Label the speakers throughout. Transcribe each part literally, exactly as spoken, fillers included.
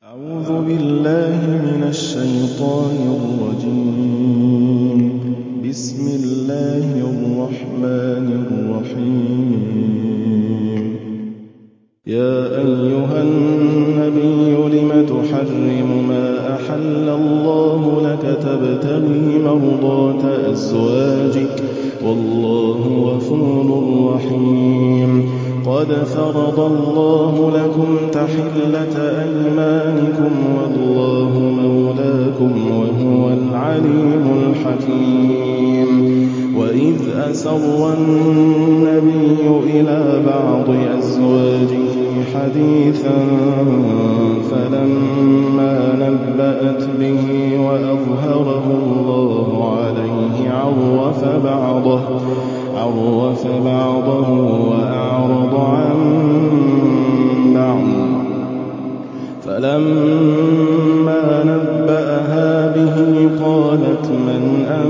Speaker 1: أعوذ بالله من الشيطان الرجيم. بسم الله الرحمن الرحيم. يا أيها النبي لم تحرم ما أحل الله لك تبتغي مرضات أزواجك والله غفور رحيم. قد فرض الله لكم تحلة أيمانكم والله مولاكم وهو العليم الحكيم. وإذ أسر النبي إلى بعض أزواجه حديثا فلما نبأت به وأظهره الله عليه عرف بعضه عرف بعضه وأعرض عن بعض. فلما نبأها به قالت من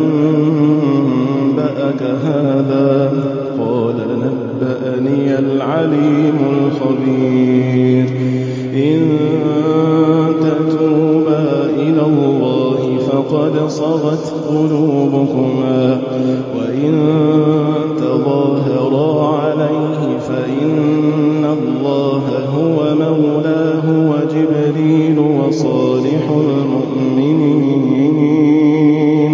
Speaker 1: أنبأك هذا؟ قال نبأني العليم الخبير. إن تتوبا إلى الله فقد صغت قلوبكما وإن تظاهرا عليه فإن الله هو مولاه وجبريل وصالح المؤمنين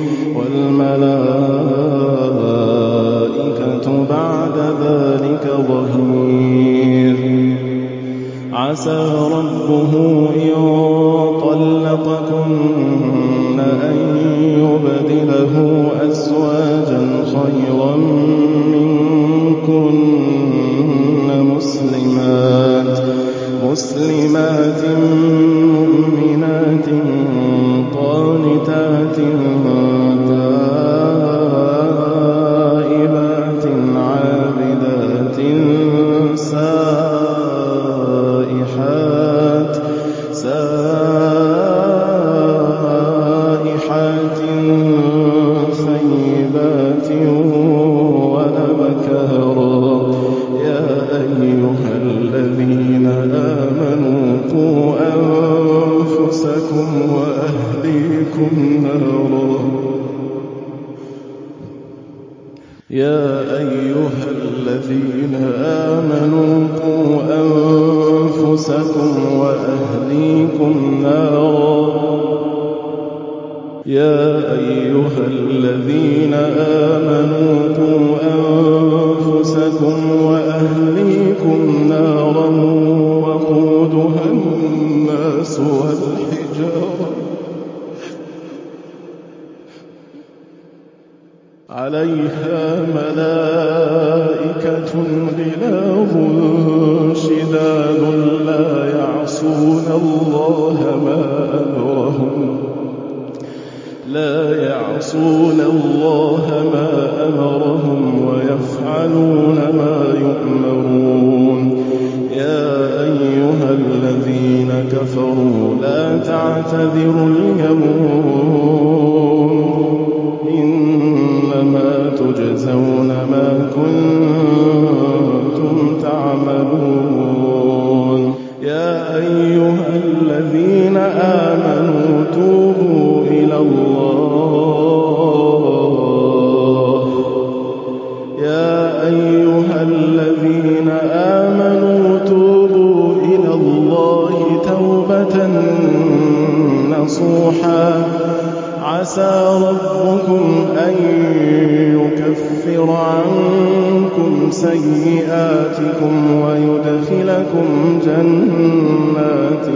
Speaker 1: والملائكة بعد ذلك ظهير. عسى ربه إن طلقكن أن يبدله أزواجا خيرا منكن مسلمات مسلمات مؤمنات قانتات تائبات عابدات سائحات سائحات ثيبات وأبكارا. يا أيها الذين آمنوا قوا أنفسكم وأهليكم نارا يا أيها الذين آمنوا قوا أنفسكم وأهليكم نارا يا أيها الذين آمنوا قوا أنفسكم وأهليكم نارا وقودها الناس والحجارة عليها ملائكة غلاظ شداد لا يعصون الله ما أمرهم لا يعصون الله ما أمرهم ويفعلون ما يؤمرون. يا أيها الذين كفروا لا تعتذروا اليوم إنما تجزون ما كنتم تعملون. يا أيها الذين آمنوا توبوا إلى الله يا أيها الذين آمنوا توبوا إلى الله توبة نصوحا. عسى ربكم أن يكفر عنكم سيئاتكم ويدخلكم جنات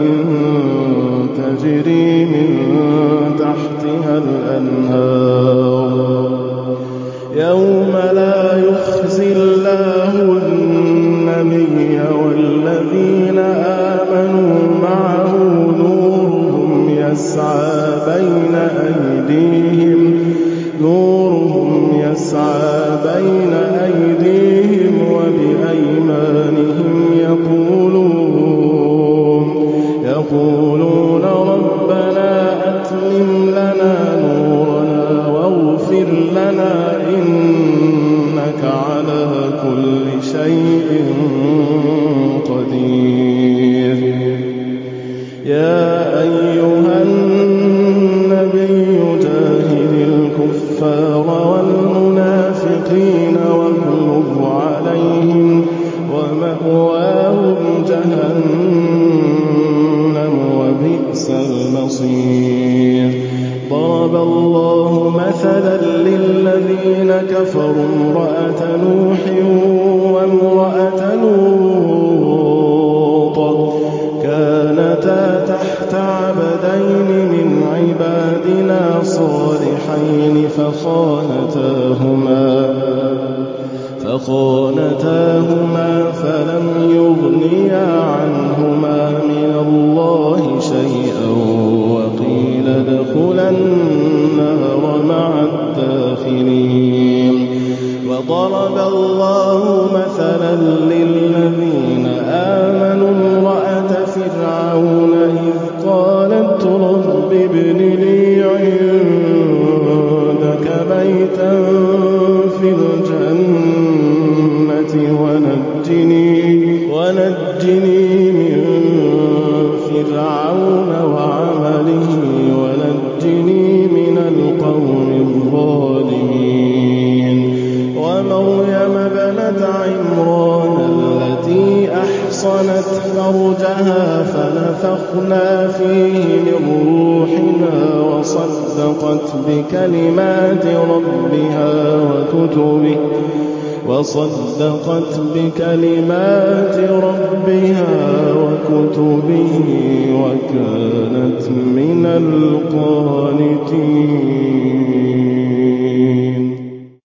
Speaker 1: تجري من تحتها الأنهار يوم لا يخزي الله النبي والذين آمنوا معه نورهم يسعى بين أيديهم نورهم يسعى بين أيديهم وبأيمانهم يقولون يقولون ربنا أتمم لنا نورنا واغفر لنا إنك على كل شيء قدير. يا أيها النبي جاهد الكفار والمنافقين واغلظ عليهم ومأواهم جهنم وبئس المصير ضرب الله مثلا للذين كفروا امرأة نوح وامرأة لوط كانتا تحت عبدين من عبادنا صالحين فخانتاهما فخانتاهما فلم يغنيا عنهما من الله شيئا وقيل ادخلا النار مع الداخلين وضرب الله مثلا للذين آمنوا امرأة فرعون إذ قالت رب ابن لي عندك بيتا في الجنة ونجني, ونجني من فرعون وعمله ونجني من القوم الظالمين ومريم ابنة عمران التي أحصنت فرجها فنفخنا فيه من روحنا وصدقت بكلمات ربها وكتبه وصدقت بكلمات ربها وكتبه وكانت من القانتين.